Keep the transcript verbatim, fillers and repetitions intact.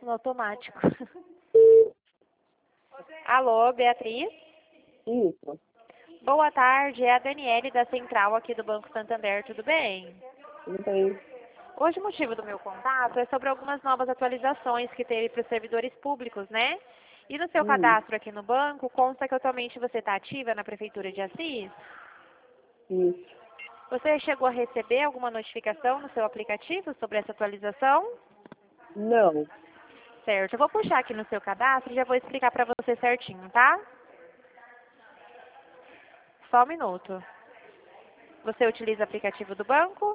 no automático. Alô, Beatriz? Isso. Boa tarde, é a Daniele da Central aqui do Banco Santander, tudo bem? Tudo bem. Hoje o motivo do meu contato é sobre algumas novas atualizações que teve para os servidores públicos, né? E no seu Hum. cadastro aqui no banco, consta que atualmente você está ativa na Prefeitura de Assis? Isso. Você chegou a receber alguma notificação no seu aplicativo sobre essa atualização? Não. Certo, eu vou puxar aqui no seu cadastro e já vou explicar para você certinho, tá? Só um minuto. Você utiliza o aplicativo do banco?